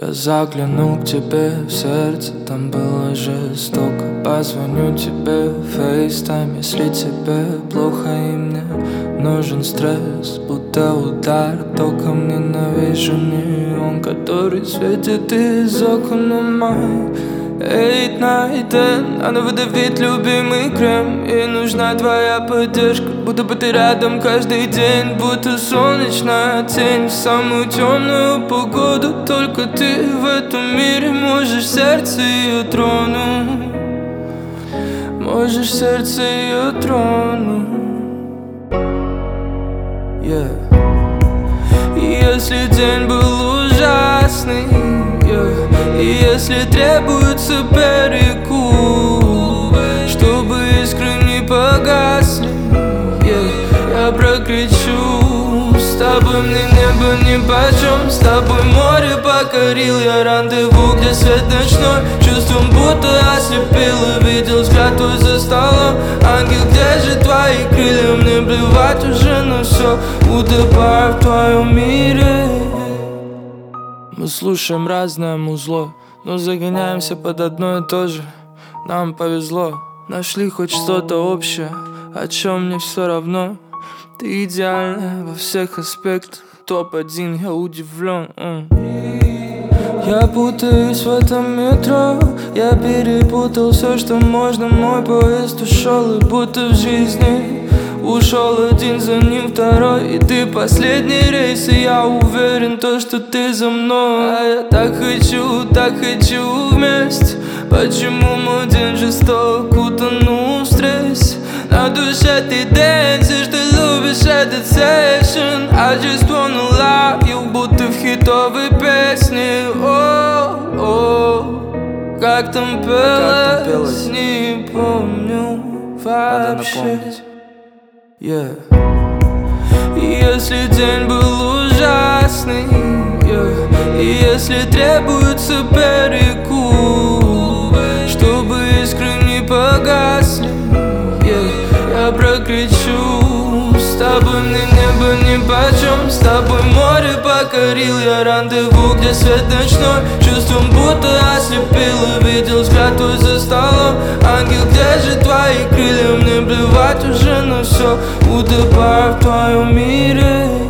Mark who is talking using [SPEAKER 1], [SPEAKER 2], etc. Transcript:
[SPEAKER 1] Я заглянул к тебе в сердце, там было жестоко. Позвоню тебе в FaceTime, если тебе плохо и мне нужен стресс. Будто удар током, ненавижу неон, который светит из окон моих. Late night, надо выдавить любимый крем. И нужна твоя поддержка, будто бы ты рядом каждый день. Будто солнечная тень в самую темную погоду. Только ты в этом мире можешь сердце ее тронуть. Можешь сердце ее тронуть. Если день был ужасный, и если требуется перекур, чтобы искры не погасли, я прокричу. С тобой мне небо нипочем, с тобой море покорил я рандеву, где свет ночной чувством будто ослепил. И видел взгляд твой за столом. Ангел, где же твои крылья? Мне плевать уже на все, утопаю в твоем мире. Мы слушаем разное музло, но загоняемся под одно и то же. Нам повезло, нашли хоть что-то общее, о чем мне все равно. Ты идеальна во всех аспектах, топ-1, я удивлен. Я путаюсь в этом метро, я перепутал все, что можно. Мой поезд ушел, и будто в жизни ушел один, за ним второй. И ты последний рейс, и я уверен, то, что ты за мной. А я так хочу вместе. Почему мой день жесток, утонул в стрессе? На душе ты дэнсишь, ты любишь этот сейшн. I just wanna love you, будто в хитовой песне. О-о-о, как там пелось, не помню вообще. Если день был ужасный, и если требуется перекур, чтобы искры не погасли, я прокричу. С тобой мне небо нипочем, с тобой море покорил я рандеву, где свет ночной чувством будто ослепил. И видел взгляд твой за столом. Ангел, где же твои крылья? Мне плевать уже на все, утопаю в твоем мире.